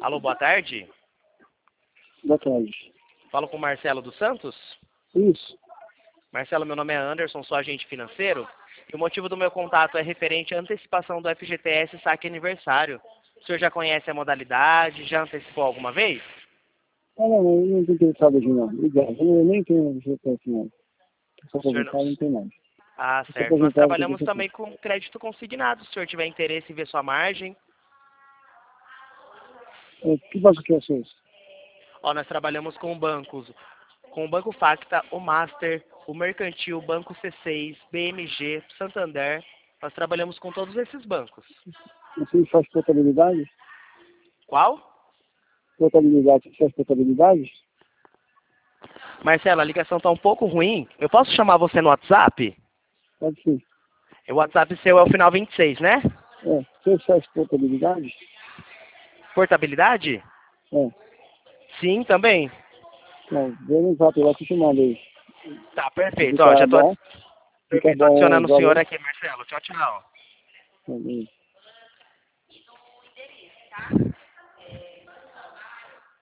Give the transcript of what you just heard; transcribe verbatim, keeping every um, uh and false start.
Alô, boa tarde. Boa tarde. Falo com o Marcelo dos Santos. Isso. Marcelo, meu nome é Anderson, sou agente financeiro. E o motivo do meu contato é referente à antecipação do F G T S Saque Aniversário. O senhor já conhece a modalidade? Já antecipou alguma vez? Ah, não, eu não estou interessado aqui não. Obrigado. Eu nem tenho G P S não. Sou O senhor aposentado, não... não tem mais. Ah, Eu sou certo. Nós aposentado, tenho trabalhamos G P S. também com crédito consignado. Se o senhor tiver interesse em ver sua margem. É, que banco que é o seu? Ó, nós trabalhamos com bancos, com o Banco Facta, o Master, o Mercantil, o Banco C seis, B M G, Santander. Nós trabalhamos com todos esses bancos. Você faz portabilidade? Qual? Portabilidade, você faz portabilidade? Marcelo, a ligação tá um pouco ruim. Eu posso chamar você no WhatsApp? Pode ser. O WhatsApp seu é o final vinte e seis, né? É, você faz portabilidade? Portabilidade? É. Sim, também. Não, vem no zap lá que te manda aí. Tá, perfeito. Ó, Fica já tô, bom. Fica perfeito, tô bom adicionando os o senhor valores. aqui, Marcelo. Tchau, tchau. É,